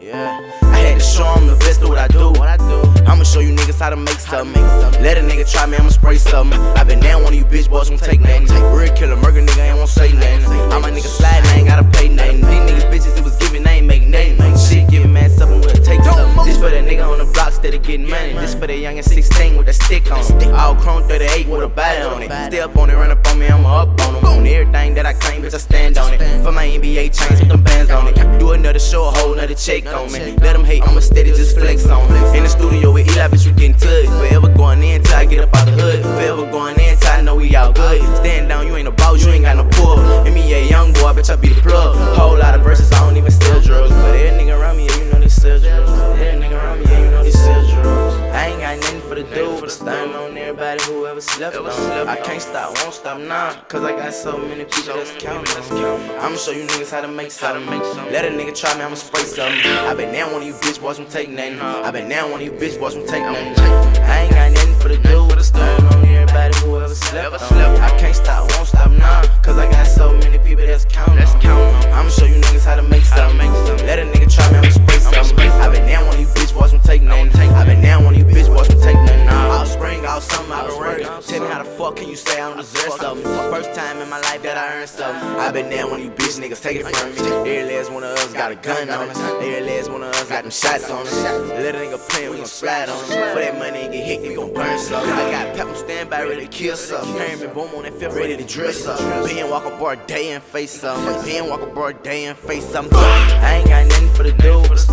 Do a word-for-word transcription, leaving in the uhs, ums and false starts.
Yeah, I had to show them the best of what I do. I'ma show you niggas how to make something. Let a nigga try me, I'ma spray something. I been down one of you bitch boys won't take nothing. Real killer, murder nigga ain't won't say nothing. All my niggas sliding, I ain't gotta pay nothing. These niggas bitches, it was giving, they ain't make nothing. Shit giving man something, we'll take something. This for that nigga on the block, steady getting money. This for that young and sixteen with that stick on it. All chrome thirty-eight with a body on it. Stay up on it, run up on me, I'ma up on them. On everything that I claim, bitch, I stand on it. For my N B A chains with them bands on it. Do another show, a whole nother check on me. Let them hate, I'ma steady just flex on it. In the studio with Eli, bitch, we getting touched. Forever going in till I get up out the hood. Forever going in till I know we all good. Stand down, you ain't a boss, you ain't got no pull. M B A young boy, bitch, I be the plug. Whole lot of verses, I don't even sell drugs. But every nigga around me, yeah, you know they sell drugs. Every nigga around me, yeah, you know they sell drugs. I ain't got nothing for the dude, but starting on everybody who ever slept on. I can't stop, won't stop now, cause I got so many people that's counting. I'ma show you niggas how to make something. Let a nigga try me, I'ma spray something. I been down one of you bitch boys won't take nothing. I been down one of you bitch boys won't take nothing. I ain't got nothing for the dude, but starting on everybody who ever slept on. I can't stop, won't stop now, cause I got so many people that's counting. I'ma show you niggas how to make something. Let a nigga try me, I'ma spray something. I been down one of you bitch boys won't take nothing. I been down one of you bitch boys won't take nothing. All spring, all summer, I been working. Tell me how the fuck can you say I don't deserve something? First time in my life that I earned something. I been down one of you bitch niggas take it from me. Every last one of us got a gun on us. Every last one of us got them shots on us. Let a nigga play, we gon' slide on us. For that money and get hit, we gon' burn some. I got pep, I'm stand by, ready to kill some. Hearing me boom on that fifth, ready to drill some. Being walk a bar day and face some. Being walk a bar day and face some. I ain't got nothing for the dude, but